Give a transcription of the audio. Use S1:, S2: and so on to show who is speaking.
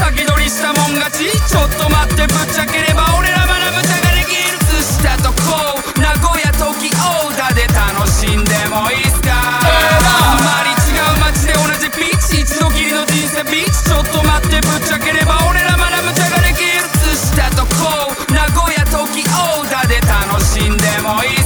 S1: 先取りしたもん勝ち。ちょっと待ってぶっちゃければ俺らまだ無茶ができる。寿司だとこう名古屋東京だで楽しんでもいいっすか。あまり違う街で同じピーチ、一度きりの人生ビーチ。ちょっと待ってぶっちゃければ俺らまだ無茶ができる。寿司だとこう名古屋東京だで楽しんでもいい